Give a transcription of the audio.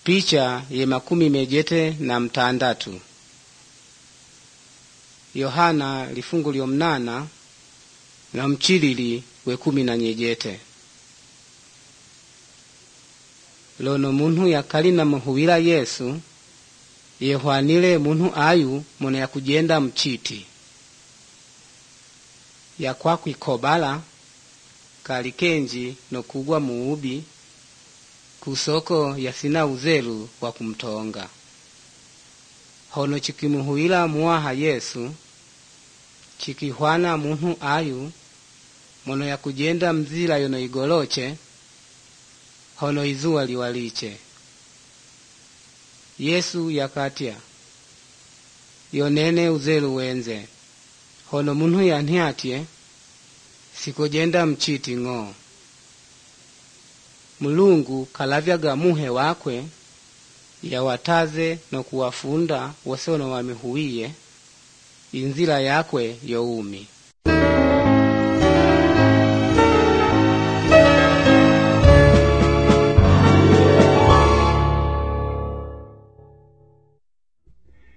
Picha ye 16. Yohana lifungu lyo 8 na mchilili we 10. Lono muntu yakali na muhuwila Yesu yehwanile muntu ayu muna yakujenda mchiti yakwakwikobala kali kenji no kugwa muubi kusoko yasina uzelu wa kumtonga. Hono chikimuhuwila muwaha Yesu chikihwana muntu ayu mono yakujenda mzila yono igoloche hono izuwa liwaliche. Yesu yakatya yonene uzelu wenze hono muntu yanhyatye sikojenda mchiti ng'o. Mulungu kalavyaga muhe wakwe yawataze no kuwafunda wose ono wamihuwiye inzila yakwe youmi.